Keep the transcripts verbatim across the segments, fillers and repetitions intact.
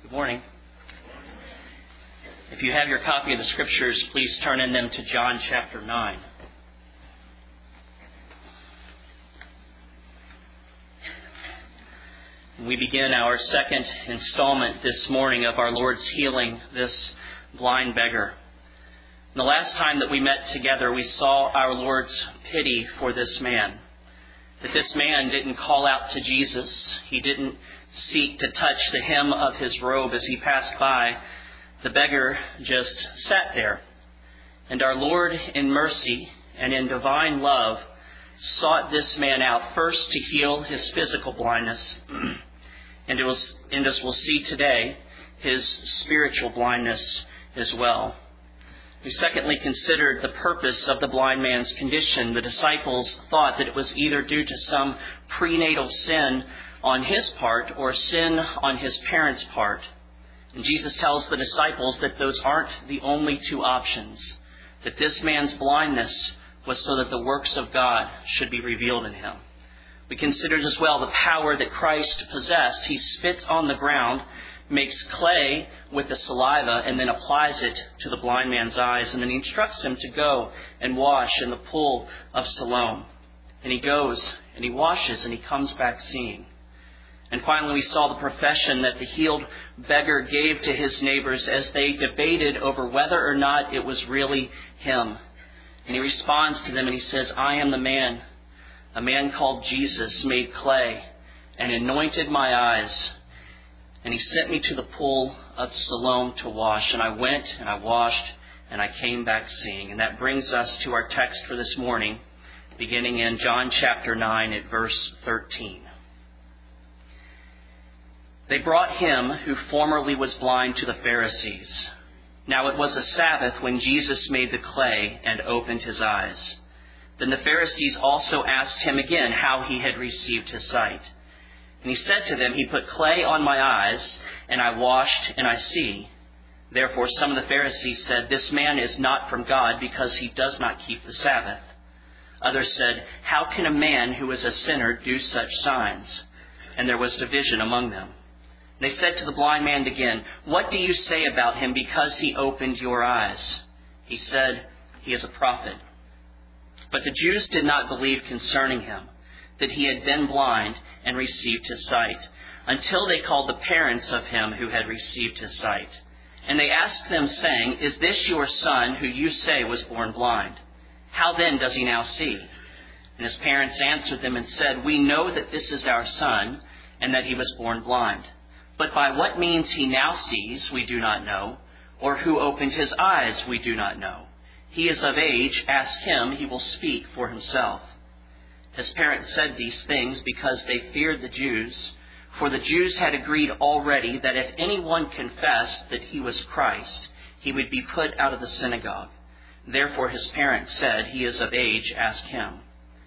Good morning. If you have your copy of the Scriptures, please turn in them to John chapter nine. We begin our second installment this morning of our Lord's healing this blind beggar. And the last time that we met together, we saw our Lord's pity for this man. That this man didn't call out to Jesus. He didn't seek to touch the hem of his robe as he passed by. The beggar just sat there. And our Lord, in mercy and in divine love, sought this man out first to heal his physical blindness. And, it was, and as we'll see today, his spiritual blindness as well. We secondly considered the purpose of the blind man's condition. The disciples thought that it was either due to some prenatal sin on his part or sin on his parents' part. And Jesus tells the disciples that those aren't the only two options. That this man's blindness was so that the works of God should be revealed in him. We considered as well the power that Christ possessed. He spits on the ground, makes clay with the saliva, and then applies it to the blind man's eyes. And then he instructs him to go and wash in the pool of Siloam. And he goes and he washes and he comes back seeing. And finally we saw the profession that the healed beggar gave to his neighbors as they debated over whether or not it was really him. And he responds to them and he says, "I am the man, a man called Jesus made clay and anointed my eyes. And he sent me to the pool of Siloam to wash. And I went and I washed and I came back seeing." And that brings us to our text for this morning, beginning in John chapter nine at verse thirteen. They brought him who formerly was blind to the Pharisees. Now it was a Sabbath when Jesus made the clay and opened his eyes. Then the Pharisees also asked him again how he had received his sight. And he said to them, "He put clay on my eyes, and I washed, and I see." Therefore some of the Pharisees said, "This man is not from God, because he does not keep the Sabbath." Others said, "How can a man who is a sinner do such signs?" And there was division among them. They said to the blind man again, "What do you say about him because he opened your eyes?" He said, "He is a prophet." But the Jews did not believe concerning him, that he had been blind and received his sight, until they called the parents of him who had received his sight. And they asked them, saying, "Is this your son who you say was born blind? How then does he now see?" And his parents answered them and said, "We know that this is our son, and that he was born blind. But by what means he now sees, we do not know, or who opened his eyes, we do not know. He is of age, ask him, he will speak for himself." His parents said these things because they feared the Jews, for the Jews had agreed already that if anyone confessed that he was Christ, he would be put out of the synagogue. Therefore his parents said, "He is of age, ask him."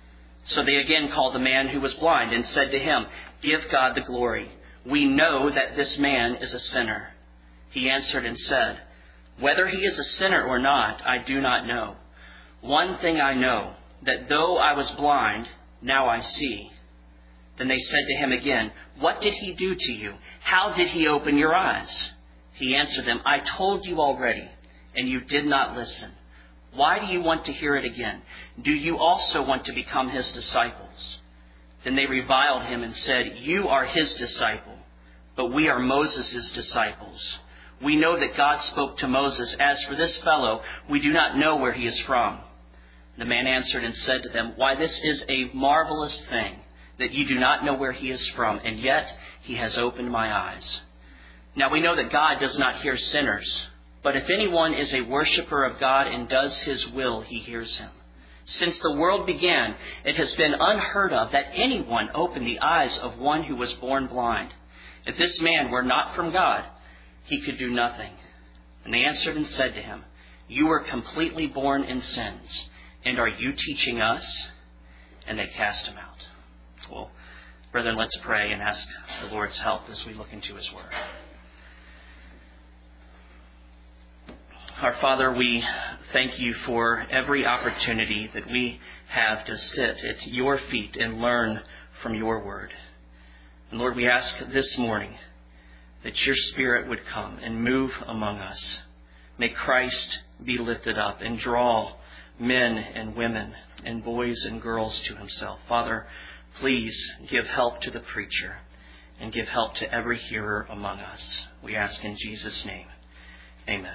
So they again called the man who was blind and said to him, "Give God the glory. We know that this man is a sinner." He answered and said, "Whether he is a sinner or not, I do not know. One thing I know, that though I was blind, now I see." Then they said to him again, "What did he do to you? How did he open your eyes?" He answered them, "I told you already, and you did not listen. Why do you want to hear it again? Do you also want to become his disciples?" Then they reviled him and said, "You are his disciple, but we are Moses' disciples. We know that God spoke to Moses. As for this fellow, we do not know where he is from." The man answered and said to them, "Why, this is a marvelous thing, that you do not know where he is from, and yet he has opened my eyes. Now we know that God does not hear sinners, but if anyone is a worshiper of God and does his will, he hears him. Since the world began, it has been unheard of that anyone opened the eyes of one who was born blind. If this man were not from God, he could do nothing." And they answered and said to him, "You were completely born in sins, and are you teaching us?" And they cast him out. Well, brethren, let's pray and ask the Lord's help as we look into his word. Our Father, we thank you for every opportunity that we have to sit at your feet and learn from your word. And Lord, we ask this morning that your Spirit would come and move among us. May Christ be lifted up and draw men and women and boys and girls to himself. Father, please give help to the preacher and give help to every hearer among us. We ask in Jesus' name. Amen.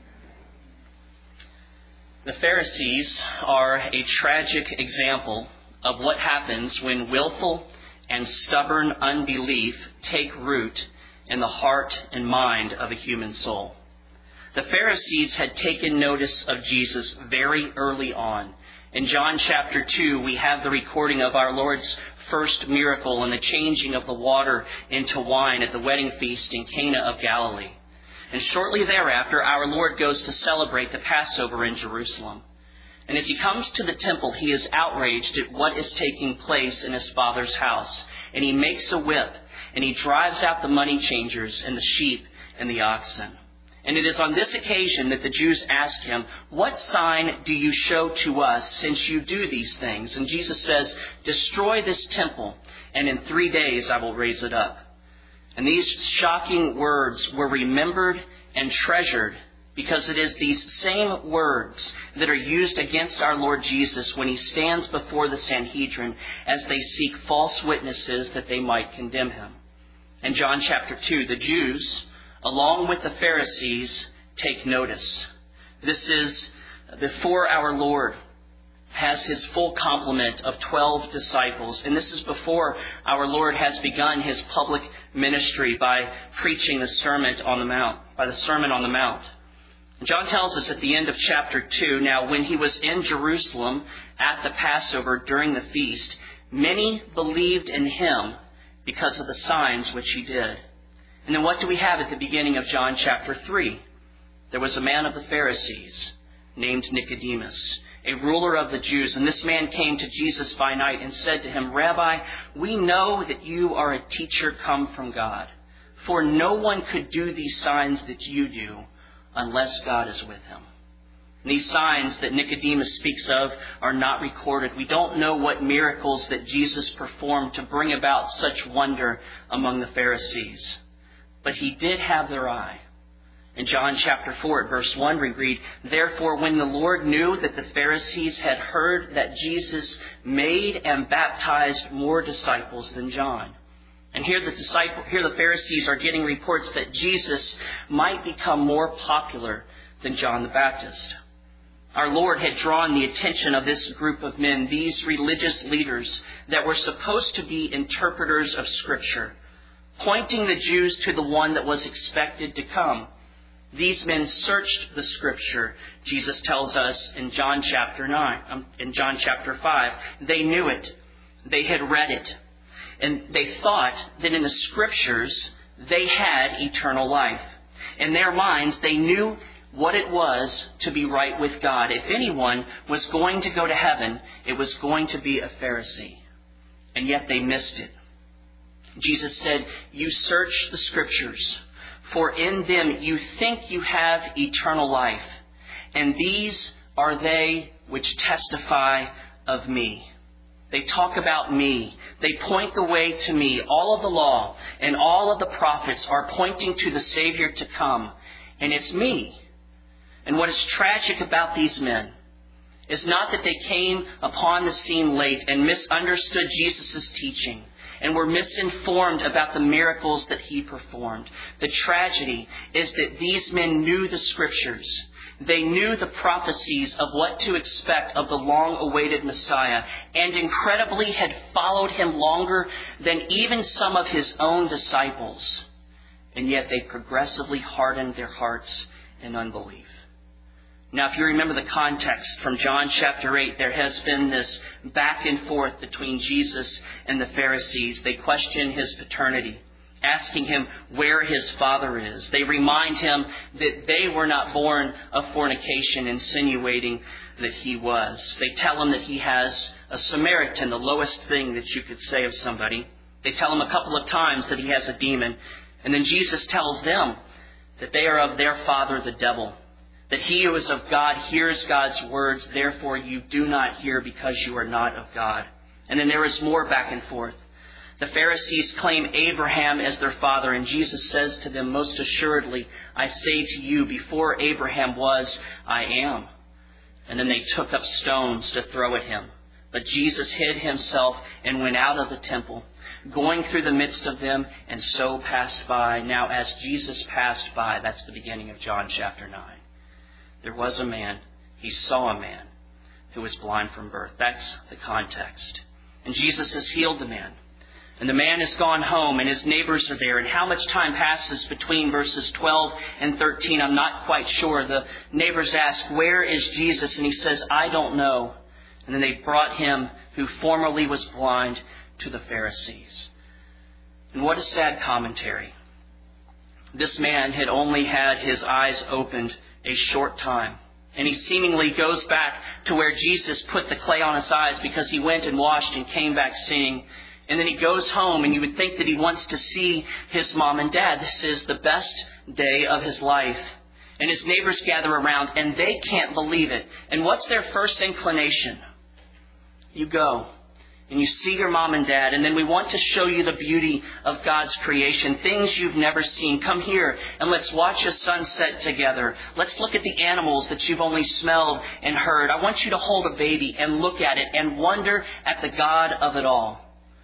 The Pharisees are a tragic example of what happens when willful and stubborn unbelief take root in the heart and mind of a human soul. The Pharisees had taken notice of Jesus very early on. In John chapter two, we have the recording of our Lord's first miracle and the changing of the water into wine at the wedding feast in Cana of Galilee. And shortly thereafter, our Lord goes to celebrate the Passover in Jerusalem. And as he comes to the temple, he is outraged at what is taking place in his Father's house. And he makes a whip, and he drives out the money changers and the sheep and the oxen. And it is on this occasion that the Jews ask him, "What sign do you show to us since you do these things?" And Jesus says, "Destroy this temple, and in three days I will raise it up." And these shocking words were remembered and treasured because it is these same words that are used against our Lord Jesus when he stands before the Sanhedrin as they seek false witnesses that they might condemn him. In John chapter two, the Jews, along with the Pharisees, take notice. This is before our Lord has his full complement of twelve disciples. And this is before our Lord has begun his public ministry by preaching the Sermon on the Mount, by the Sermon on the Mount. John tells us at the end of chapter two, "Now when he was in Jerusalem at the Passover during the feast, many believed in him because of the signs which he did." And then what do we have at the beginning of John chapter three? There was a man of the Pharisees named Nicodemus, a ruler of the Jews. And this man came to Jesus by night and said to him, "Rabbi, we know that you are a teacher come from God. For no one could do these signs that you do unless God is with him." And these signs that Nicodemus speaks of are not recorded. We don't know what miracles that Jesus performed to bring about such wonder among the Pharisees. But he did have their eye. In John chapter four, at verse one, we read, "Therefore, when the Lord knew that the Pharisees had heard that Jesus made and baptized more disciples than John." And here the disciple, here the Pharisees are getting reports that Jesus might become more popular than John the Baptist. Our Lord had drawn the attention of this group of men, these religious leaders that were supposed to be interpreters of Scripture, pointing the Jews to the one that was expected to come. These men searched the Scripture, Jesus tells us in John chapter nine, um, in John chapter five. They knew it. They had read it. And they thought that in the Scriptures, they had eternal life. In their minds, they knew what it was to be right with God. If anyone was going to go to heaven, it was going to be a Pharisee. And yet they missed it. Jesus said, "You search the Scriptures, for in them you think you have eternal life, and these are they which testify of me." They talk about me. They point the way to me. All of the law and all of the prophets are pointing to the Savior to come, and it's me. And what is tragic about these men is not that they came upon the scene late and misunderstood Jesus' teaching and were misinformed about the miracles that he performed. The tragedy is that these men knew the Scriptures. They knew the prophecies of what to expect of the long-awaited Messiah, and incredibly had followed him longer than even some of his own disciples. And yet they progressively hardened their hearts in unbelief. Now, if you remember the context from John chapter eight, there has been this back and forth between Jesus and the Pharisees. They question his paternity, asking him where his father is. They remind him that they were not born of fornication, insinuating that he was. They tell him that he has a Samaritan, the lowest thing that you could say of somebody. They tell him a couple of times that he has a demon. And then Jesus tells them that they are of their father, the devil. That he who is of God hears God's words, therefore you do not hear because you are not of God. And then there is more back and forth. The Pharisees claim Abraham as their father, and Jesus says to them, most assuredly, I say to you, before Abraham was, I am. And then they took up stones to throw at him. But Jesus hid himself and went out of the temple, going through the midst of them, and so passed by. Now, as Jesus passed by, that's the beginning of John chapter nine. There was a man, he saw a man who was blind from birth. That's the context. And Jesus has healed the man. And the man has gone home, and his neighbors are there. And how much time passes between verses twelve and thirteen, I'm not quite sure. The neighbors ask, where is Jesus? And he says, I don't know. And then they brought him, who formerly was blind, to the Pharisees. And what a sad commentary. This man had only had his eyes opened a short time. And he seemingly goes back to where Jesus put the clay on his eyes because he went and washed and came back seeing. And then he goes home, and you would think that he wants to see his mom and dad. This is the best day of his life. And his neighbors gather around, and they can't believe it. And what's their first inclination? You go, and you see your mom and dad, and then we want to show you the beauty of God's creation, things you've never seen. Come here, and let's watch a sunset together. Let's look at the animals that you've only smelled and heard. I want you to hold a baby and look at it and wonder at the God of it all.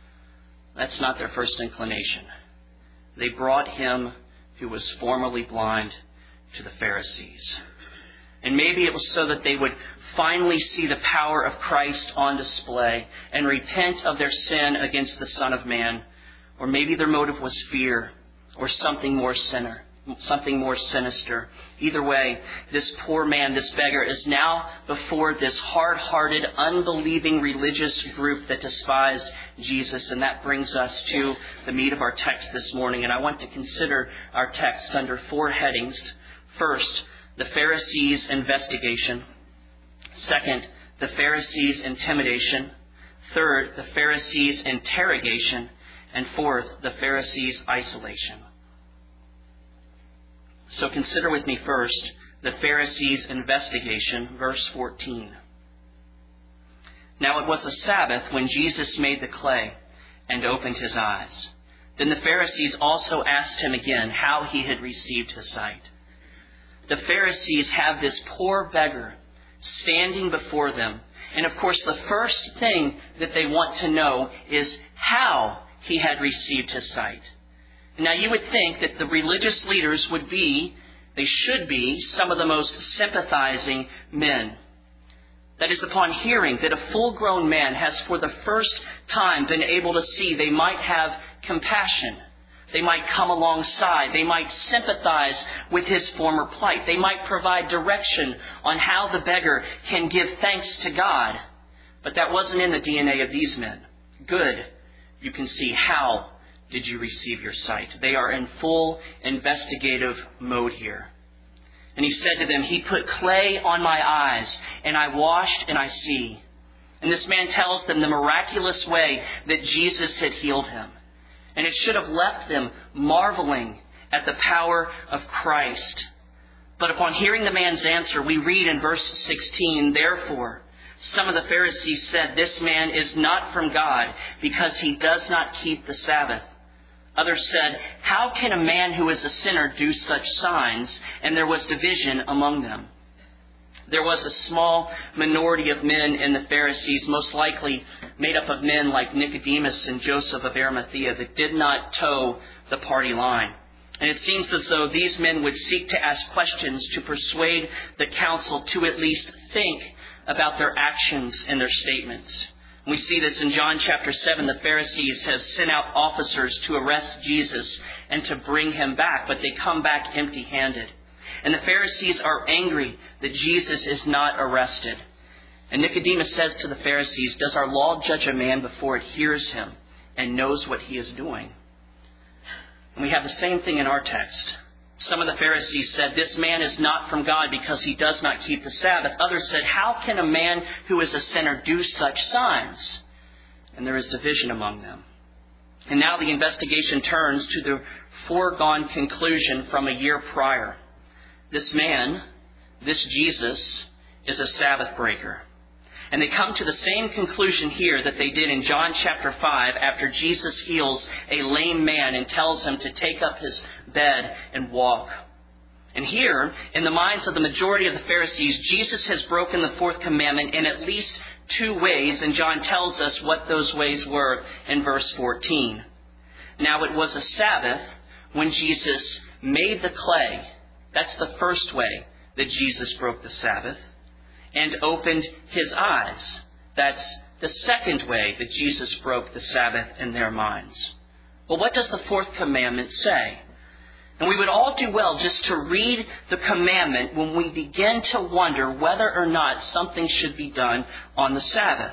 That's not their first inclination. They brought him, who was formerly blind, to the Pharisees. And maybe it was so that they would finally see the power of Christ on display and repent of their sin against the Son of Man. Or maybe their motive was fear or something more sinner, something more sinister. Either way, this poor man, this beggar, is now before this hard-hearted, unbelieving religious group that despised Jesus. And that brings us to the meat of our text this morning. And I want to consider our text under four headings. First, the Pharisees' investigation. Second, the Pharisees' intimidation. Third, the Pharisees' interrogation. And fourth, the Pharisees' isolation. So consider with me first the Pharisees' investigation, verse fourteen. Now it was a Sabbath when Jesus made the clay and opened his eyes. Then the Pharisees also asked him again how he had received his sight. The Pharisees have this poor beggar standing before them. And of course, the first thing that they want to know is how he had received his sight. Now, you would think that the religious leaders would be, they should be, some of the most sympathizing men. That is, upon hearing that a full-grown man has for the first time been able to see, they might have compassion. They might come alongside. They might sympathize with his former plight. They might provide direction on how the beggar can give thanks to God. But that wasn't in the D N A of these men. Good. You can see how did you receive your sight. They are in full investigative mode here. And he said to them, he put clay on my eyes, and I washed and I see. And this man tells them the miraculous way that Jesus had healed him. And it should have left them marveling at the power of Christ. But upon hearing the man's answer, we read in verse sixteen, therefore, some of the Pharisees said, this man is not from God because he does not keep the Sabbath. Others said, how can a man who is a sinner do such signs? And there was division among them. There was a small minority of men in the Pharisees, most likely made up of men like Nicodemus and Joseph of Arimathea, that did not toe the party line. And it seems as though these men would seek to ask questions to persuade the council to at least think about their actions and their statements. We see this in John chapter seven. The Pharisees have sent out officers to arrest Jesus and to bring him back, but they come back empty-handed. And the Pharisees are angry that Jesus is not arrested. And Nicodemus says to the Pharisees, does our law judge a man before it hears him and knows what he is doing? And we have the same thing in our text. Some of the Pharisees said, this man is not from God because he does not keep the Sabbath. Others said, how can a man who is a sinner do such signs? And there is division among them. And now the investigation turns to the foregone conclusion from a year prior. This man, this Jesus, is a Sabbath breaker. And they come to the same conclusion here that they did in John chapter five after Jesus heals a lame man and tells him to take up his bed and walk. And here, in the minds of the majority of the Pharisees, Jesus has broken the fourth commandment in at least two ways, and John tells us what those ways were in verse fourteen. Now it was a Sabbath when Jesus made the clay. That's the first way that Jesus broke the Sabbath. And opened his eyes. That's the second way that Jesus broke the Sabbath in their minds. Well, what does the fourth commandment say? And we would all do well just to read the commandment when we begin to wonder whether or not something should be done on the Sabbath.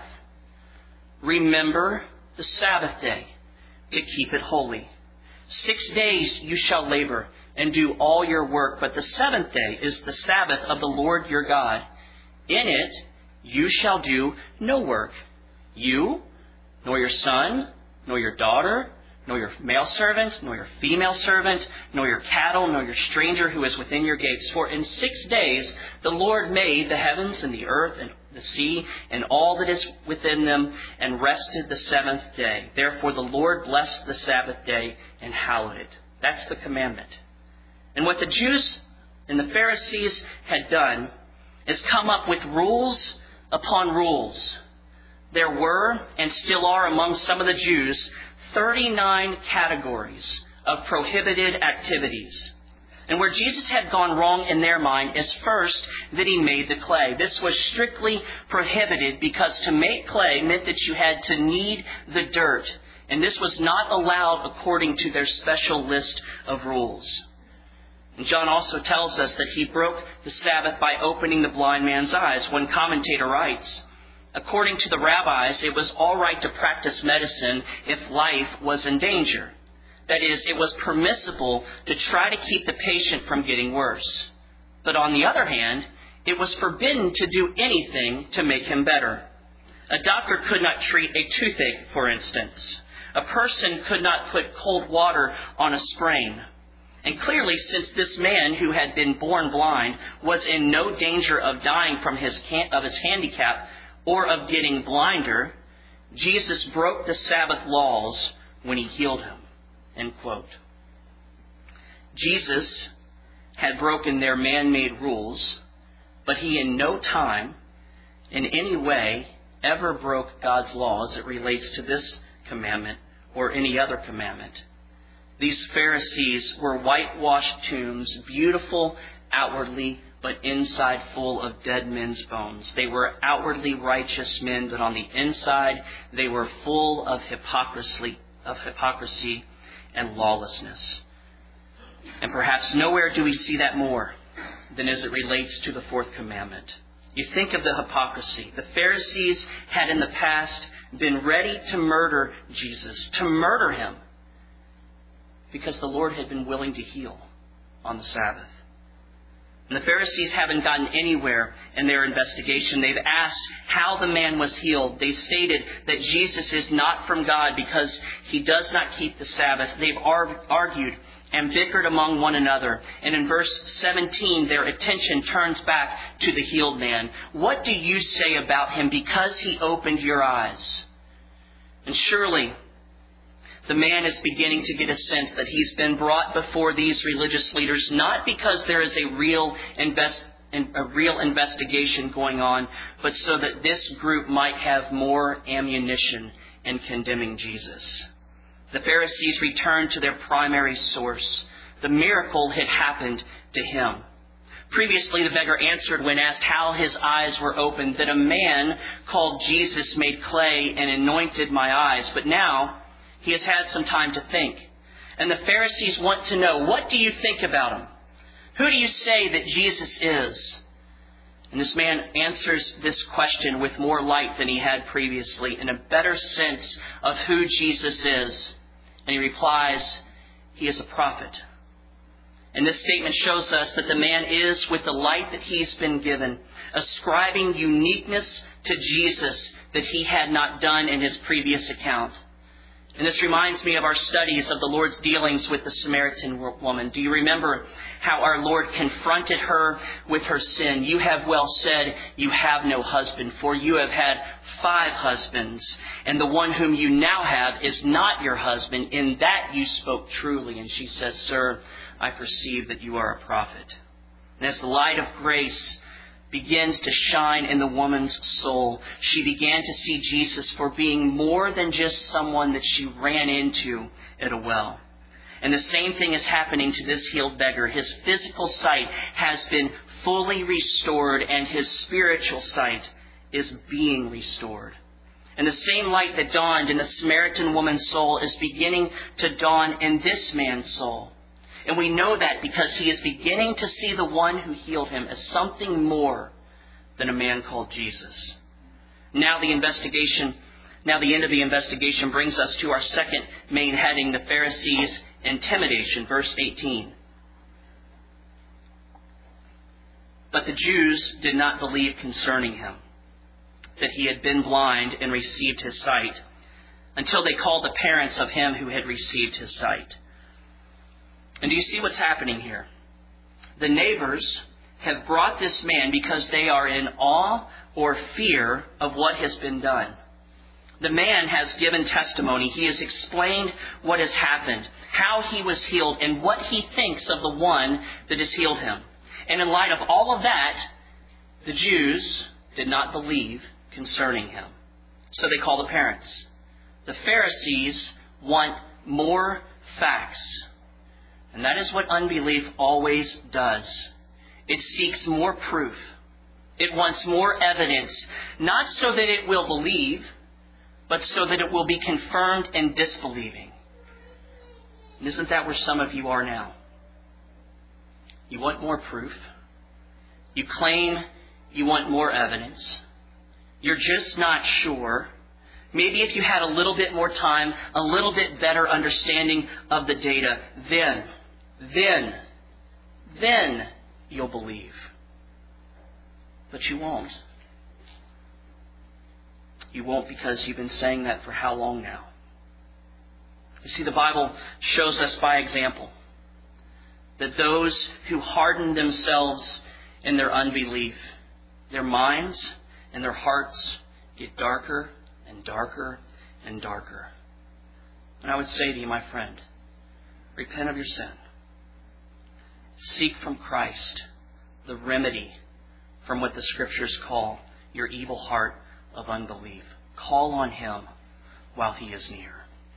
Remember the Sabbath day to keep it holy. Six days you shall labor and do all your work, but the seventh day is the Sabbath of the Lord your God. In it you shall do no work, you, nor your son, nor your daughter, nor your male servant, nor your female servant, nor your cattle, nor your stranger who is within your gates. For in six days the Lord made the heavens and the earth and the sea and all that is within them, and rested the seventh day. Therefore the Lord blessed the Sabbath day and hallowed it. That's the commandment. And what the Jews and the Pharisees had done is come up with rules upon rules. There were, and still are among some of the Jews, thirty-nine categories of prohibited activities. And where Jesus had gone wrong in their mind is first that he made the clay. This was strictly prohibited because to make clay meant that you had to knead the dirt. And this was not allowed according to their special list of rules. And John also tells us that he broke the Sabbath by opening the blind man's eyes. One commentator writes, according to the rabbis, it was all right to practice medicine if life was in danger. That is, it was permissible to try to keep the patient from getting worse. But on the other hand, it was forbidden to do anything to make him better. A doctor could not treat a toothache, for instance. A person could not put cold water on a sprain. And clearly, since this man who had been born blind was in no danger of dying from his can- of his handicap or of getting blinder, Jesus broke the Sabbath laws when he healed him. End quote. Jesus had broken their man-made rules, but he in no time, in any way, ever broke God's law as it relates to this commandment or any other commandment. These Pharisees were whitewashed tombs, beautiful outwardly, but inside full of dead men's bones. They were outwardly righteous men, but on the inside they were full of hypocrisy, of hypocrisy and lawlessness. And perhaps nowhere do we see that more than as it relates to the fourth commandment. You think of the hypocrisy. The Pharisees had in the past been ready to murder Jesus, to murder him, because the Lord had been willing to heal on the Sabbath. And the Pharisees haven't gotten anywhere in their investigation. They've asked how the man was healed. They stated that Jesus is not from God because he does not keep the Sabbath. They've argued and bickered among one another. And in verse seventeen, their attention turns back to the healed man. What do you say about him because he opened your eyes? And surely the man is beginning to get a sense that he's been brought before these religious leaders not because there is a real invest, a real investigation going on, but so that this group might have more ammunition in condemning Jesus. The Pharisees returned to their primary source. The miracle had happened to him. Previously, the beggar answered when asked how his eyes were opened, that a man called Jesus made clay and anointed my eyes. But now he has had some time to think. And the Pharisees want to know, what do you think about him? Who do you say that Jesus is? And this man answers this question with more light than he had previously, in a better sense of who Jesus is. And he replies, he is a prophet. And this statement shows us that the man is, with the light that he's been given, ascribing uniqueness to Jesus that he had not done in his previous account. And this reminds me of our studies of the Lord's dealings with the Samaritan woman. Do you remember how our Lord confronted her with her sin? You have well said, you have no husband, for you have had five husbands, and the one whom you now have is not your husband. In that you spoke truly. And she says, Sir, I perceive that you are a prophet. And as the light of grace begins to shine in the woman's soul, she began to see Jesus for being more than just someone that she ran into at a well. And the same thing is happening to this healed beggar. His physical sight has been fully restored, and his spiritual sight is being restored. And the same light that dawned in the Samaritan woman's soul is beginning to dawn in this man's soul. And we know that because he is beginning to see the one who healed him as something more than a man called Jesus. Now the investigation, now the end of the investigation brings us to our second main heading, the Pharisees' intimidation, verse eighteen. But the Jews did not believe concerning him that he had been blind and received his sight, until they called the parents of him who had received his sight. And do you see what's happening here? The neighbors have brought this man because they are in awe or fear of what has been done. The man has given testimony. He has explained what has happened, how he was healed, and what he thinks of the one that has healed him. And in light of all of that, the Jews did not believe concerning him. So they call the parents. The Pharisees want more facts. And that is what unbelief always does. It seeks more proof. It wants more evidence, not so that it will believe, but so that it will be confirmed in disbelieving. And isn't that where some of you are now? You want more proof. You claim you want more evidence. You're just not sure. Maybe if you had a little bit more time, a little bit better understanding of the data, then, then, then you'll believe. But you won't. You won't because you've been saying that for how long now? You see, the Bible shows us by example that those who harden themselves in their unbelief, their minds and their hearts get darker and darker and darker. And I would say to you, my friend, repent of your sin. Seek from Christ the remedy from what the Scriptures call your evil heart of unbelief. Call on Him while He is near.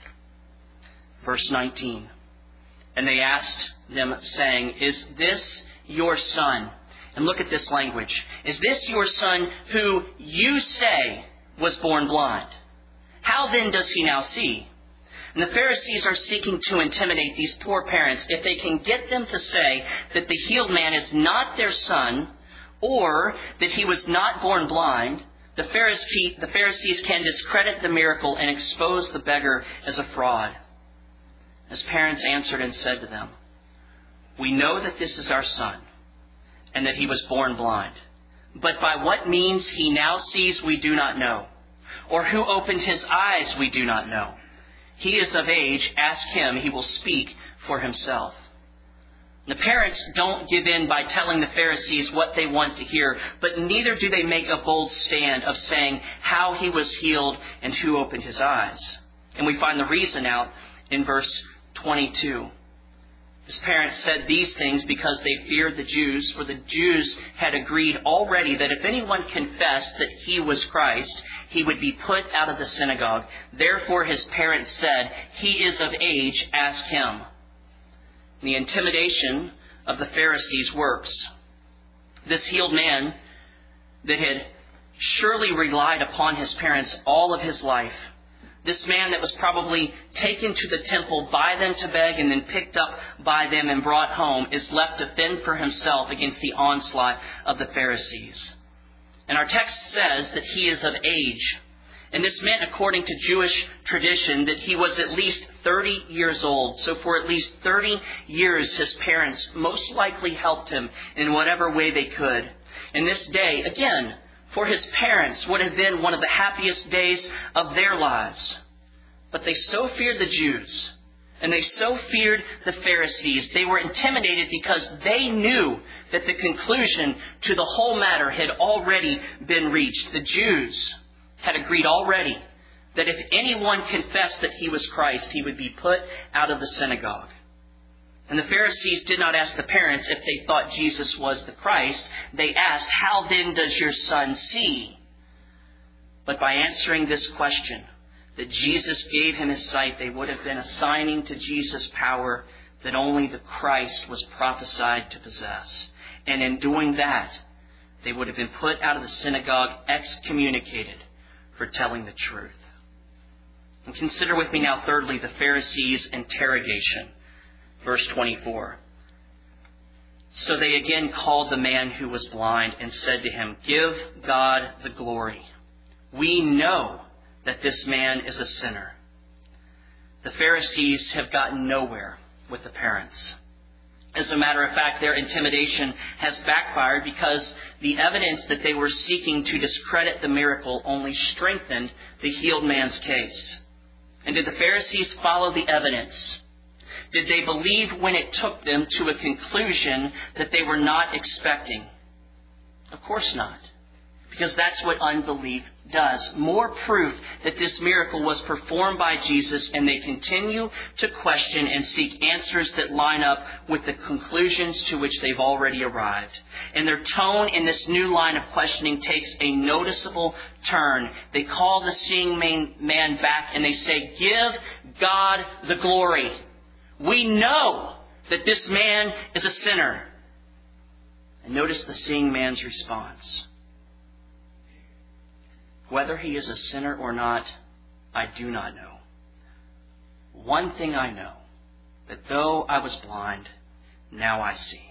Verse nineteen. And they asked them, saying, Is this your son? And look at this language. Is this your son who you say was born blind? How then does he now see? And the Pharisees are seeking to intimidate these poor parents if they can get them to say that the healed man is not their son, or that he was not born blind. The Pharisees, the Pharisees can discredit the miracle and expose the beggar as a fraud. His parents answered and said to them, We know that this is our son, and that he was born blind. But by what means he now sees we do not know, or who opened his eyes we do not know. He is of age, ask him, he will speak for himself. The parents don't give in by telling the Pharisees what they want to hear, but neither do they make a bold stand of saying how he was healed and who opened his eyes. And we find the reason out in verse twenty-two. His parents said these things because they feared the Jews, for the Jews had agreed already that if anyone confessed that he was Christ, he would be put out of the synagogue. Therefore his parents said, He is of age, ask him. The intimidation of the Pharisees works. This healed man that had surely relied upon his parents all of his life, this man that was probably taken to the temple by them to beg and then picked up by them and brought home, is left to fend for himself against the onslaught of the Pharisees. And our text says that he is of age. And this meant, according to Jewish tradition, that he was at least thirty years old. So for at least thirty years, his parents most likely helped him in whatever way they could. And this day, again, for his parents would have been one of the happiest days of their lives. But they so feared the Jews, and they so feared the Pharisees, they were intimidated because they knew that the conclusion to the whole matter had already been reached. The Jews had agreed already that if anyone confessed that he was Christ, he would be put out of the synagogue. And the Pharisees did not ask the parents if they thought Jesus was the Christ. They asked, "How then does your son see?" But by answering this question, that Jesus gave him his sight, they would have been assigning to Jesus power that only the Christ was prophesied to possess. And in doing that, they would have been put out of the synagogue, excommunicated for telling the truth. And consider with me now, thirdly, the Pharisees' interrogation. Verse twenty-four. So they again called the man who was blind and said to him, "Give God the glory. We know that this man is a sinner." The Pharisees have gotten nowhere with the parents. As a matter of fact, their intimidation has backfired because the evidence that they were seeking to discredit the miracle only strengthened the healed man's case. And did the Pharisees follow the evidence? Did they believe when it took them to a conclusion that they were not expecting? Of course not. Because that's what unbelief does. More proof that this miracle was performed by Jesus, and they continue to question and seek answers that line up with the conclusions to which they've already arrived. And their tone in this new line of questioning takes a noticeable turn. They call the seeing man back and they say, "Give God the glory. We know that this man is a sinner." And notice the seeing man's response. "Whether he is a sinner or not, I do not know. One thing I know, that though I was blind, now I see."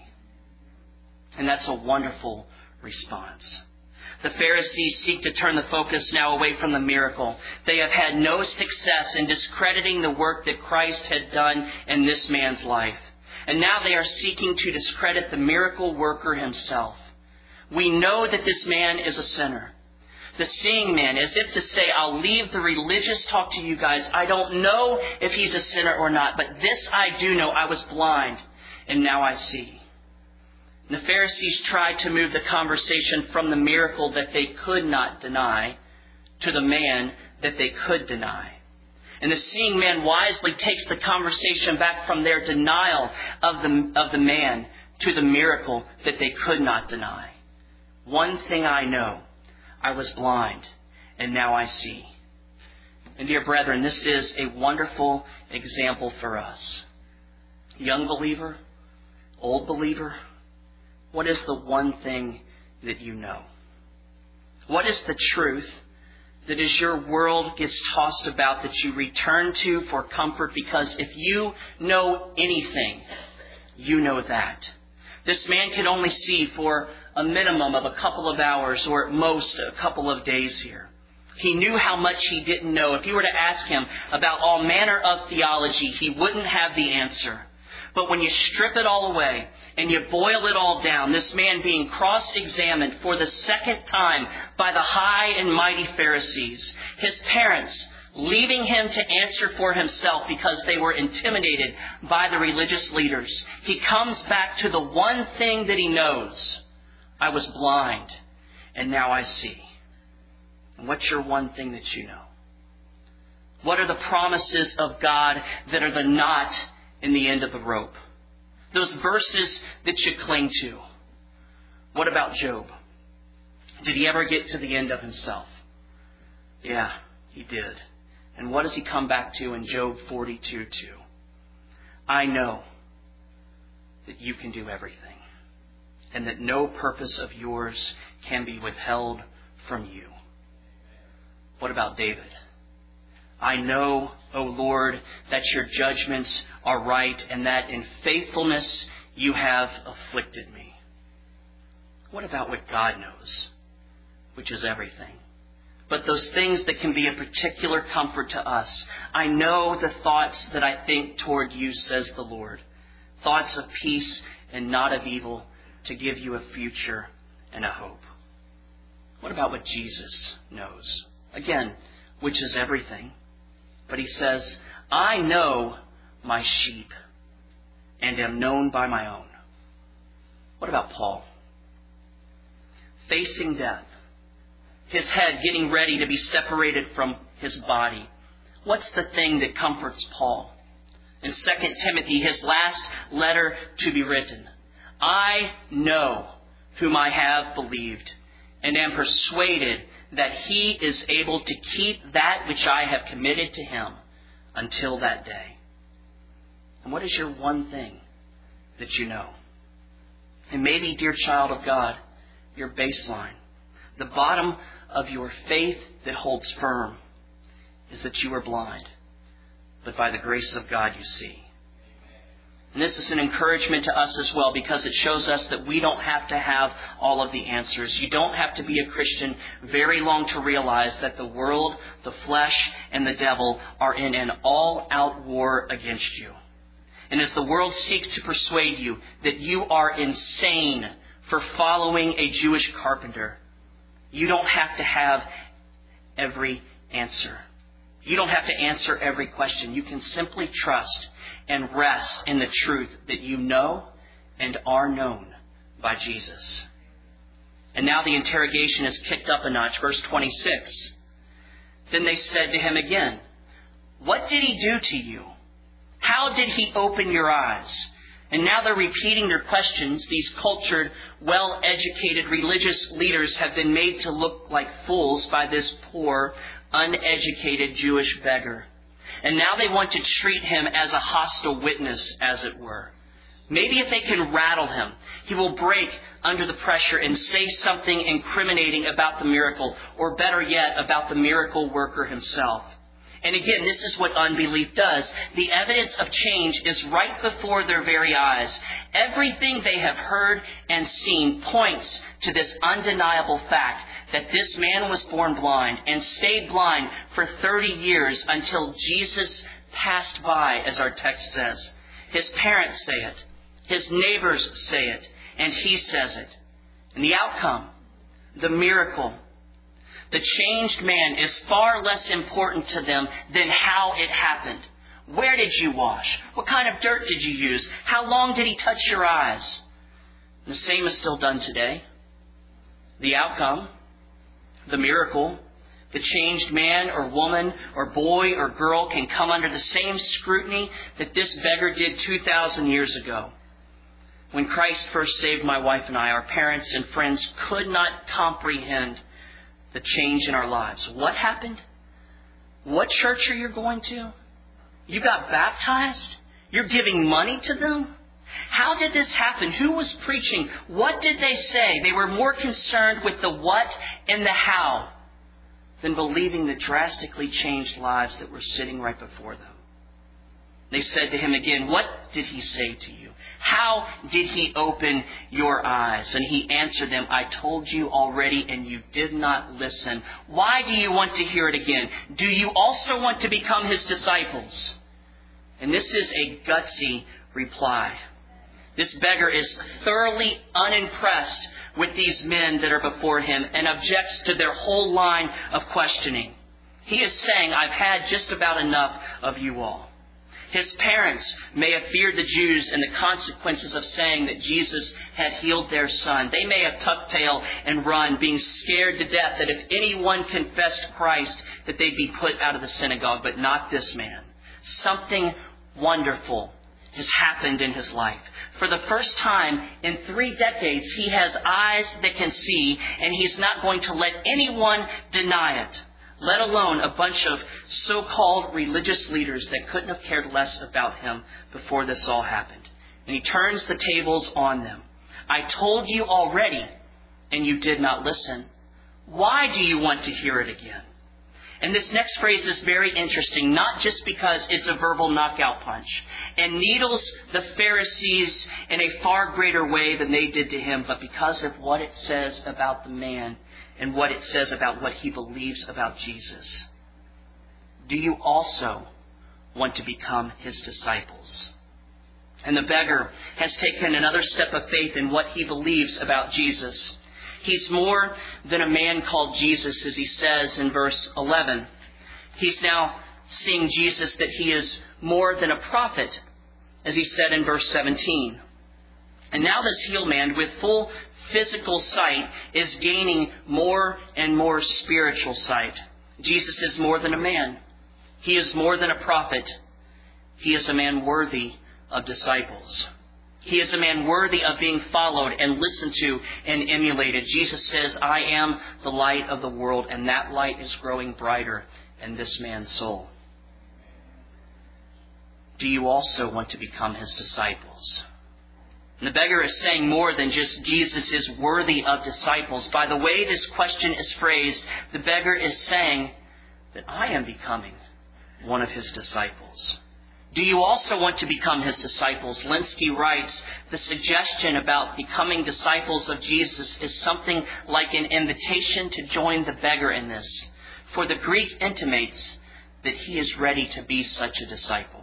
And that's a wonderful response. The Pharisees seek to turn the focus now away from the miracle. They have had no success in discrediting the work that Christ had done in this man's life. And now they are seeking to discredit the miracle worker himself. "We know that this man is a sinner." The seeing man, as if to say, "I'll leave the religious talk to you guys. I don't know if he's a sinner or not, but this I do know. I was blind, and now I see." And the Pharisees tried to move the conversation from the miracle that they could not deny to the man that they could deny. And the seeing man wisely takes the conversation back from their denial of the, of the man to the miracle that they could not deny. "One thing I know, I was blind, and now I see." And dear brethren, this is a wonderful example for us. Young believer, old believer, what is the one thing that you know? What is the truth that as your world gets tossed about that you return to for comfort? Because if you know anything, you know that. This man could only see for a minimum of a couple of hours, or at most a couple of days here. He knew how much he didn't know. If you were to ask him about all manner of theology, he wouldn't have the answer. But when you strip it all away and you boil it all down, this man being cross-examined for the second time by the high and mighty Pharisees, his parents leaving him to answer for himself because they were intimidated by the religious leaders, he comes back to the one thing that he knows. "I was blind, and now I see." And what's your one thing that you know? What are the promises of God that are the knot in the end of the rope? Those verses that you cling to. What about Job? Did he ever get to the end of himself? Yeah, he did. And what does he come back to in Job forty-two two? "I know that you can do everything, and that no purpose of yours can be withheld from you." What about David? "I know, O Lord, that your judgments are right, and that in faithfulness you have afflicted me." What about what God knows, which is everything? But those things that can be a particular comfort to us. "I know the thoughts that I think toward you, says the Lord. Thoughts of peace and not of evil, to give you a future and a hope." What about what Jesus knows? Again, which is everything. But he says, I know my sheep and am known by my own. What about Paul? Facing death, his head getting ready to be separated from his body. What's the thing that comforts Paul? In Second Timothy, his last letter to be written, I know whom I have believed, and am persuaded that he is able to keep that which I have committed to him until that day. And what is your one thing that you know? And maybe, dear child of God, your baseline, the bottom of your faith that holds firm, is that you are blind, but by the grace of God you see. And this is an encouragement to us as well, because it shows us that we don't have to have all of the answers. You don't have to be a Christian very long to realize that the world, the flesh, and the devil are in an all-out war against you. And as the world seeks to persuade you that you are insane for following a Jewish carpenter, you don't have to have every answer. You don't have to answer every question. You can simply trust and rest in the truth that you know and are known by Jesus. And now the interrogation is kicked up a notch. Verse twenty-six. Then they said to him again, what did he do to you? How did he open your eyes? And now they're repeating their questions. These cultured, well-educated religious leaders have been made to look like fools by this poor, uneducated Jewish beggar. And now they want to treat him as a hostile witness, as it were. Maybe if they can rattle him, he will break under the pressure and say something incriminating about the miracle, or better yet, about the miracle worker himself. And again, this is what unbelief does. The evidence of change is right before their very eyes. Everything they have heard and seen points to this undeniable fact that this man was born blind and stayed blind for thirty years until Jesus passed by, as our text says. His parents say it. His neighbors say it. And he says it. And the outcome, the miracle, the changed man is far less important to them than how it happened. Where did you wash? What kind of dirt did you use? How long did he touch your eyes? And the same is still done today. The outcome, the miracle, the changed man or woman or boy or girl can come under the same scrutiny that this beggar did two thousand years ago. When Christ first saved my wife and I, our parents and friends could not comprehend the change in our lives. What happened? What church are you going to? You got baptized? You're giving money to them? How did this happen? Who was preaching? What did they say? They were more concerned with the what and the how than believing the drastically changed lives that were sitting right before them. They said to him again, what did he say to you? How did he open your eyes? And he answered them, I told you already and you did not listen. Why do you want to hear it again? Do you also want to become his disciples? And this is a gutsy reply. This beggar is thoroughly unimpressed with these men that are before him and objects to their whole line of questioning. He is saying, I've had just about enough of you all. His parents may have feared the Jews and the consequences of saying that Jesus had healed their son. They may have tucked tail and run, being scared to death that if anyone confessed Christ, that they'd be put out of the synagogue, but not this man. Something wonderful has happened in his life. For the first time in three decades, he has eyes that can see, and he's not going to let anyone deny it. Let alone a bunch of so-called religious leaders that couldn't have cared less about him before this all happened. And he turns the tables on them. I told you already, and you did not listen. Why do you want to hear it again? And this next phrase is very interesting, not just because it's a verbal knockout punch and needles the Pharisees in a far greater way than they did to him, but because of what it says about the man and what it says about what he believes about Jesus. Do you also want to become his disciples? And the beggar has taken another step of faith in what he believes about Jesus. He's more than a man called Jesus, as he says in verse eleven. He's now seeing Jesus that he is more than a prophet, as he said in verse seventeen. And now this healed man with full physical sight is gaining more and more spiritual sight. Jesus is more than a man. He is more than a prophet. He is a man worthy of disciples. He is a man worthy of being followed and listened to and emulated. Jesus says, I am the light of the world, and that light is growing brighter in this man's soul. Do you also want to become his disciples? And the beggar is saying more than just Jesus is worthy of disciples. By the way this question is phrased, the beggar is saying that I am becoming one of his disciples. Do you also want to become his disciples? Lenski writes, the suggestion about becoming disciples of Jesus is something like an invitation to join the beggar in this. For the Greek intimates that he is ready to be such a disciple.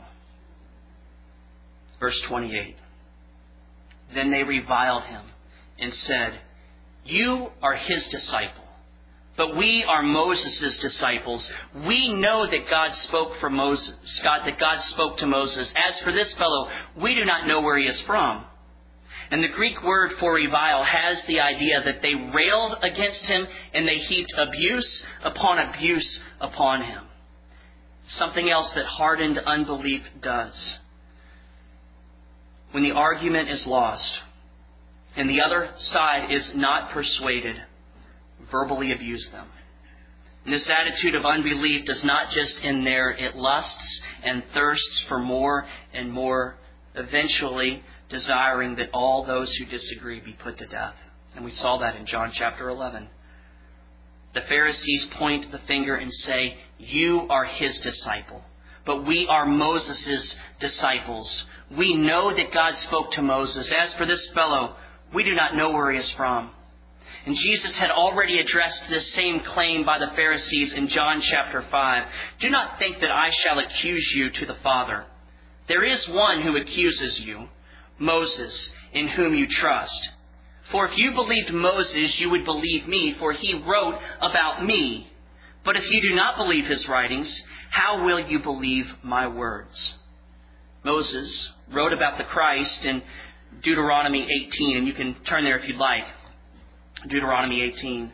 Verse twenty-eight. Then they reviled him and said, you are his disciple, but we are Moses' disciples. We know that God spoke for Moses, God, that God spoke to Moses. As for this fellow, we do not know where he is from. And the Greek word for revile has the idea that they railed against him and they heaped abuse upon abuse upon him. Something else that hardened unbelief does. When the argument is lost and the other side is not persuaded, verbally abuse them. And this attitude of unbelief does not just end there. It lusts and thirsts for more and more, eventually desiring that all those who disagree be put to death. And we saw that in John chapter eleven. The Pharisees point the finger and say, you are his disciple, but we are Moses' disciples. We know that God spoke to Moses. As for this fellow, we do not know where he is from. And Jesus had already addressed this same claim by the Pharisees in John chapter five. Do not think that I shall accuse you to the Father. There is one who accuses you, Moses, in whom you trust. For if you believed Moses, you would believe me, for he wrote about me. But if you do not believe his writings, how will you believe my words? Moses wrote about the Christ in Deuteronomy eighteen, and you can turn there if you'd like. Deuteronomy eighteen.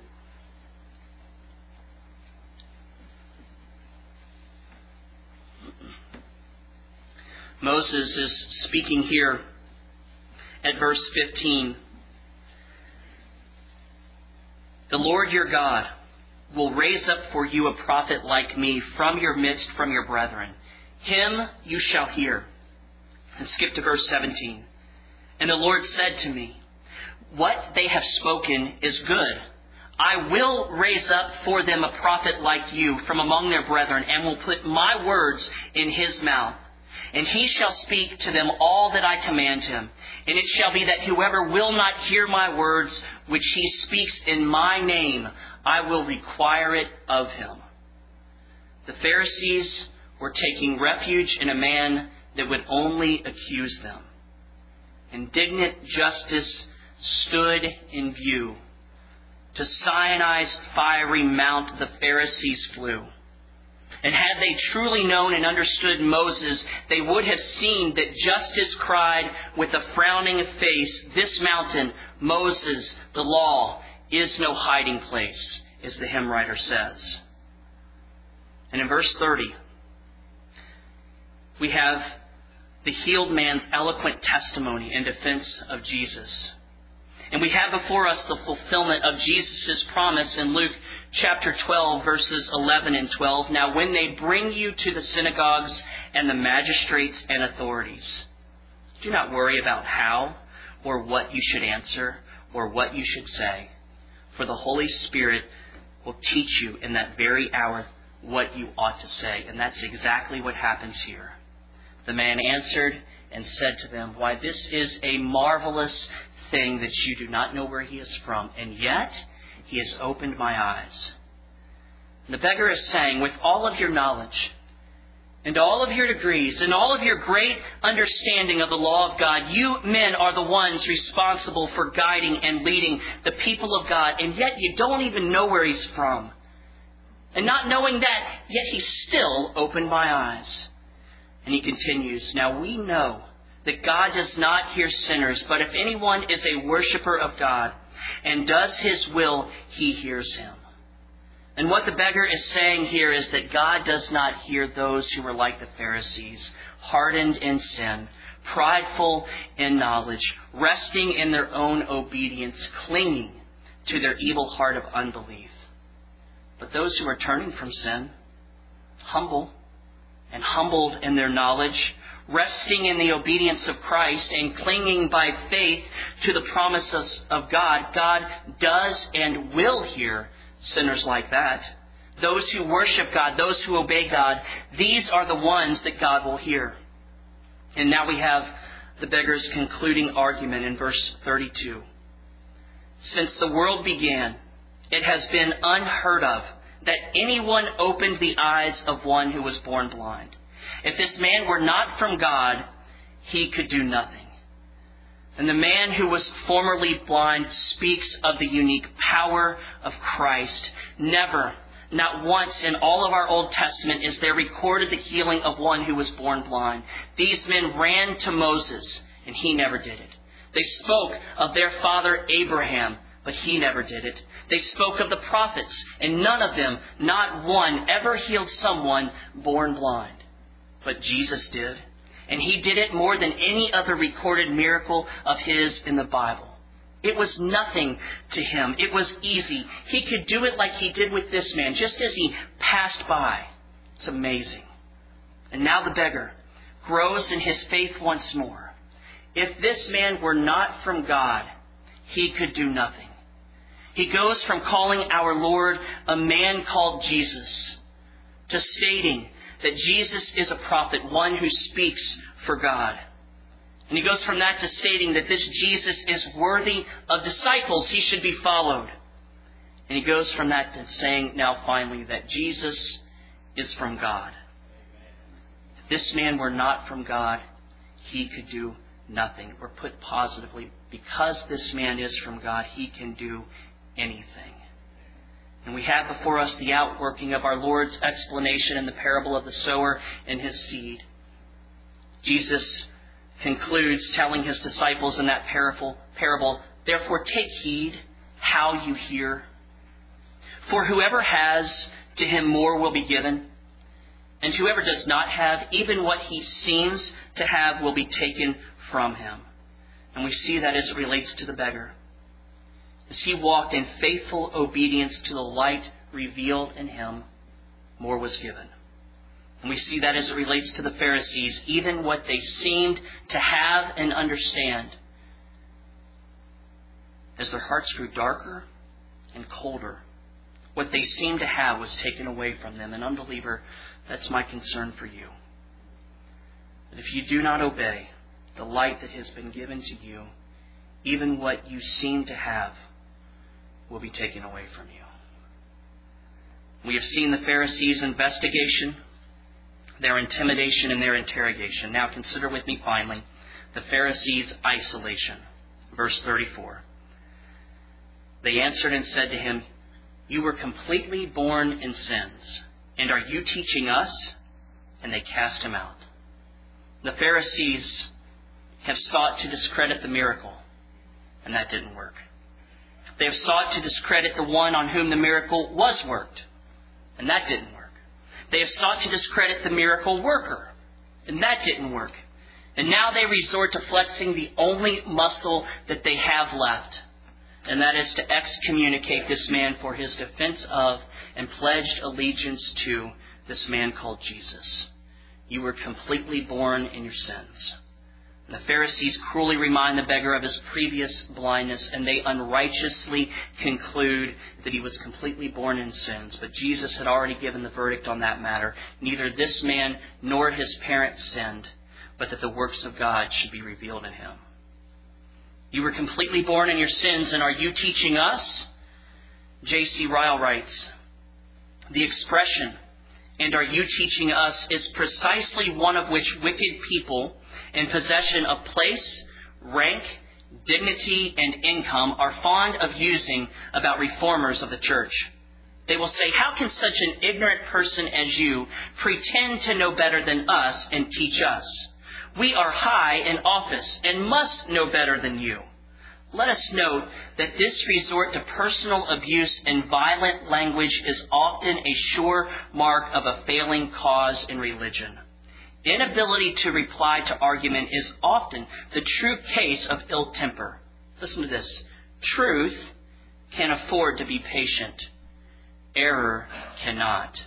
Moses is speaking here at verse fifteen. The Lord your God will raise up for you a prophet like me from your midst, from your brethren. Him you shall hear. And skip to verse seventeen. And the Lord said to me, what they have spoken is good. I will raise up for them a prophet like you from among their brethren, and will put my words in his mouth. And he shall speak to them all that I command him. And it shall be that whoever will not hear my words, which he speaks in my name, I will require it of him. The Pharisees were taking refuge in a man that would only accuse them. Indignant justice stood in view. To Sinai's fiery mount the Pharisees flew. And had they truly known and understood Moses, they would have seen that justice cried with a frowning face, this mountain, Moses, the law, is no hiding place, as the hymn writer says. And in verse thirty, we have the healed man's eloquent testimony in defense of Jesus. And we have before us the fulfillment of Jesus' promise in Luke chapter twelve, verses eleven and twelve. Now when they bring you to the synagogues and the magistrates and authorities, do not worry about how or what you should answer or what you should say. For the Holy Spirit will teach you in that very hour what you ought to say. And that's exactly what happens here. The man answered and said to them, why, this is a marvelous thing that you do not know where he is from, and yet he has opened my eyes. And the beggar is saying, with all of your knowledge and all of your degrees and all of your great understanding of the law of God, you men are the ones responsible for guiding and leading the people of God, and yet you don't even know where he's from. And not knowing that, yet he still opened my eyes. And he continues, now we know that God does not hear sinners, but if anyone is a worshiper of God and does his will, he hears him. And what the beggar is saying here is that God does not hear those who are like the Pharisees, hardened in sin, prideful in knowledge, resting in their own obedience, clinging to their evil heart of unbelief. But those who are turning from sin, humble and humbled in their knowledge, resting in the obedience of Christ and clinging by faith to the promises of God, God does and will hear sinners like that. Those who worship God, those who obey God, these are the ones that God will hear. And now we have the beggar's concluding argument in verse thirty-two. Since the world began, it has been unheard of that anyone opened the eyes of one who was born blind. If this man were not from God, he could do nothing. And the man who was formerly blind speaks of the unique power of Christ. Never, not once in all of our Old Testament is there recorded the healing of one who was born blind. These men ran to Moses, and he never did it. They spoke of their father Abraham, but he never did it. They spoke of the prophets, and none of them, not one, ever healed someone born blind. But Jesus did. And he did it more than any other recorded miracle of his in the Bible. It was nothing to him. It was easy. He could do it like he did with this man, just as he passed by. It's amazing. And now the beggar grows in his faith once more. If this man were not from God, he could do nothing. He goes from calling our Lord a man called Jesus to stating that Jesus is a prophet, one who speaks for God. And he goes from that to stating that this Jesus is worthy of disciples. He should be followed. And he goes from that to saying now finally that Jesus is from God. If this man were not from God, he could do nothing. Or put positively, because this man is from God, he can do anything. And we have before us the outworking of our Lord's explanation in the parable of the sower and his seed. Jesus concludes telling his disciples in that parable, parable, therefore take heed how you hear. For whoever has, to him more will be given. And whoever does not have, even what he seems to have will be taken from him. And we see that as it relates to the beggar. As he walked in faithful obedience to the light revealed in him, more was given. And we see that as it relates to the Pharisees, even what they seemed to have and understand, as their hearts grew darker and colder, what they seemed to have was taken away from them. And unbeliever, that's my concern for you. That if you do not obey the light that has been given to you, even what you seem to have will be taken away from you. We have seen the Pharisees' investigation, their intimidation, and their interrogation. Now consider with me finally the Pharisees' isolation. Verse thirty-four. They answered and said to him, you were completely born in sins, and are you teaching us? And they cast him out. The Pharisees have sought to discredit the miracle, and that didn't work. They have sought to discredit the one on whom the miracle was worked, and that didn't work. They have sought to discredit the miracle worker, and that didn't work. And now they resort to flexing the only muscle that they have left, and that is to excommunicate this man for his defense of and pledged allegiance to this man called Jesus. You were completely born in your sins. And the Pharisees cruelly remind the beggar of his previous blindness, and they unrighteously conclude that he was completely born in sins. But Jesus had already given the verdict on that matter. Neither this man nor his parents sinned, but that the works of God should be revealed in him. You were completely born in your sins, and are you teaching us? J C Ryle writes, the expression, and are you teaching us, is precisely one of which wicked people in possession of place, rank, dignity, and income are fond of using about reformers of the church. They will say, how can such an ignorant person as you pretend to know better than us and teach us? We are high in office and must know better than you. Let us note that this resort to personal abuse and violent language is often a sure mark of a failing cause in religion. Inability to reply to argument is often the true case of ill temper. Listen to this. Truth can afford to be patient. Error cannot.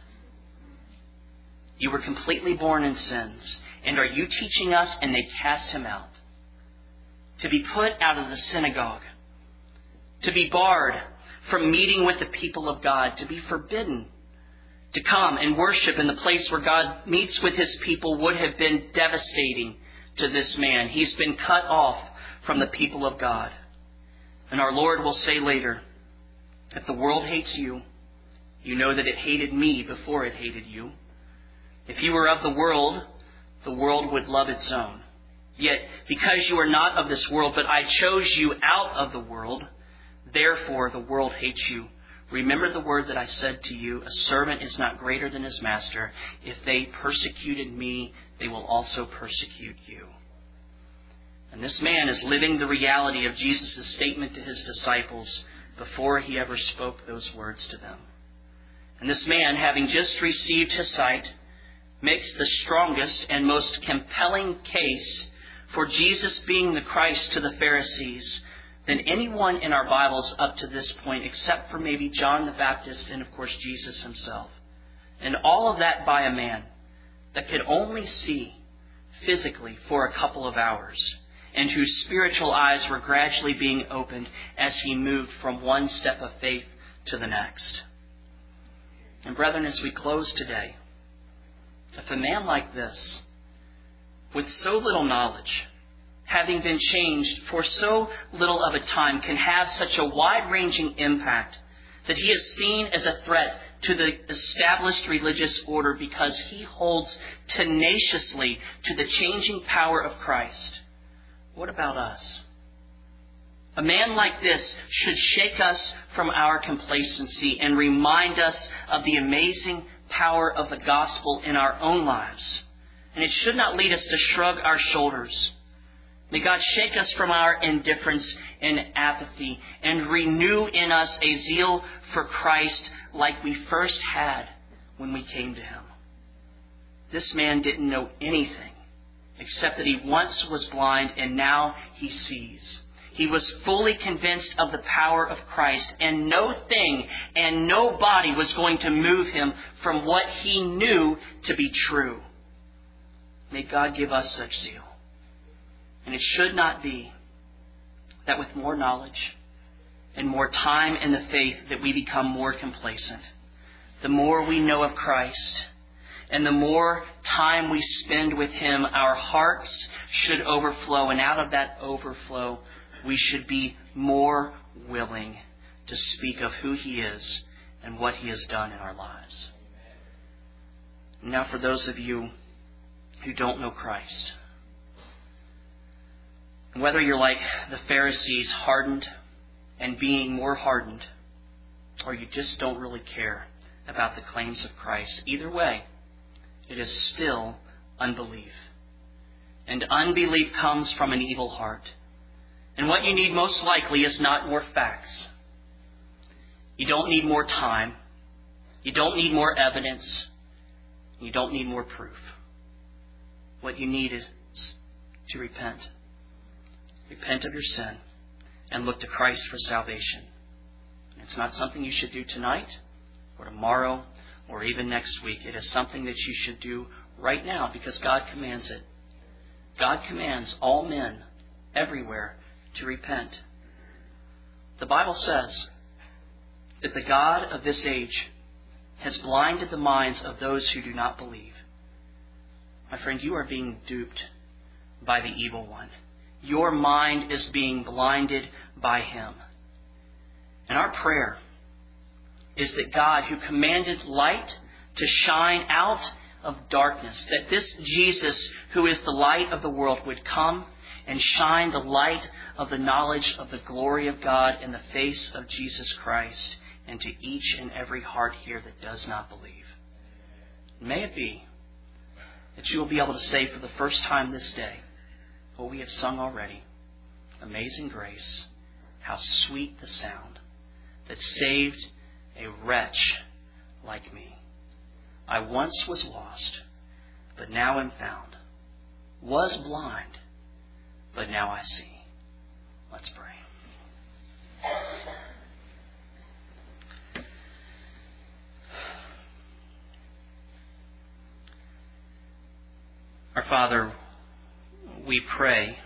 You were completely born in sins. And are you teaching us? And they cast him out. To be put out of the synagogue. To be barred from meeting with the people of God. To be forbidden to come and worship in the place where God meets with his people would have been devastating to this man. He's been cut off from the people of God. And our Lord will say later, if the world hates you, you know that it hated me before it hated you. If you were of the world, the world would love its own. Yet, because you are not of this world, but I chose you out of the world, therefore the world hates you. Remember the word that I said to you, a servant is not greater than his master. If they persecuted me, they will also persecute you. And this man is living the reality of Jesus' statement to his disciples before he ever spoke those words to them. And this man, having just received his sight, makes the strongest and most compelling case for Jesus being the Christ to the Pharisees than anyone in our Bibles up to this point, except for maybe John the Baptist and, of course, Jesus himself. And all of that by a man that could only see physically for a couple of hours, and whose spiritual eyes were gradually being opened as he moved from one step of faith to the next. And brethren, as we close today, if a man like this, with so little knowledge, having been changed for so little of a time, can have such a wide-ranging impact that he is seen as a threat to the established religious order because he holds tenaciously to the changing power of Christ, what about us? A man like this should shake us from our complacency and remind us of the amazing power of the gospel in our own lives. And it should not lead us to shrug our shoulders. May God shake us from our indifference and apathy and renew in us a zeal for Christ like we first had when we came to him. This man didn't know anything except that he once was blind and now he sees. He was fully convinced of the power of Christ, and no thing and nobody was going to move him from what he knew to be true. May God give us such zeal. And it should not be that with more knowledge and more time in the faith that we become more complacent. The more we know of Christ and the more time we spend with him, our hearts should overflow. And out of that overflow, we should be more willing to speak of who he is and what he has done in our lives. Now for those of you who don't know Christ, whether you're like the Pharisees, hardened and being more hardened, or you just don't really care about the claims of Christ, either way, it is still unbelief. And unbelief comes from an evil heart. And what you need most likely is not more facts. You don't need more time. You don't need more evidence. You don't need more proof. What you need is to repent. Repent of your sin and look to Christ for salvation. It's not something you should do tonight or tomorrow or even next week. It is something that you should do right now because God commands it. God commands all men everywhere to repent. The Bible says that the God of this age has blinded the minds of those who do not believe. My friend, you are being duped by the evil one. Your mind is being blinded by him. And our prayer is that God, who commanded light to shine out of darkness, that this Jesus, who is the light of the world, would come and shine the light of the knowledge of the glory of God in the face of Jesus Christ and to each and every heart here that does not believe. May it be that you will be able to say for the first time this day what we have sung already. Amazing grace, how sweet the sound that saved a wretch like me. I once was lost, but now am found. Was blind, but now I see. Let's pray. Our Father, we pray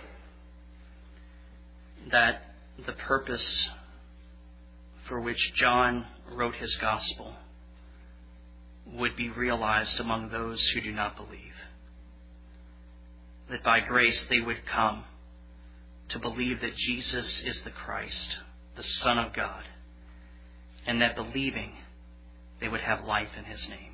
that the purpose for which John wrote his gospel would be realized among those who do not believe. That by grace they would come to believe that Jesus is the Christ, the Son of God, and that believing they would have life in his name.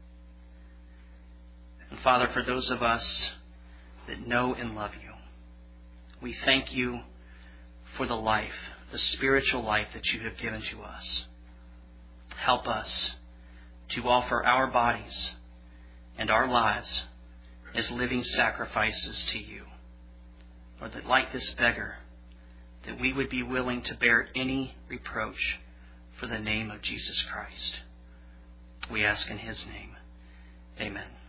And Father, for those of us that know and love you, we thank you for the life, the spiritual life that you have given to us. Help us to offer our bodies and our lives as living sacrifices to you. Or that like this beggar, that we would be willing to bear any reproach for the name of Jesus Christ. We ask in his name. Amen.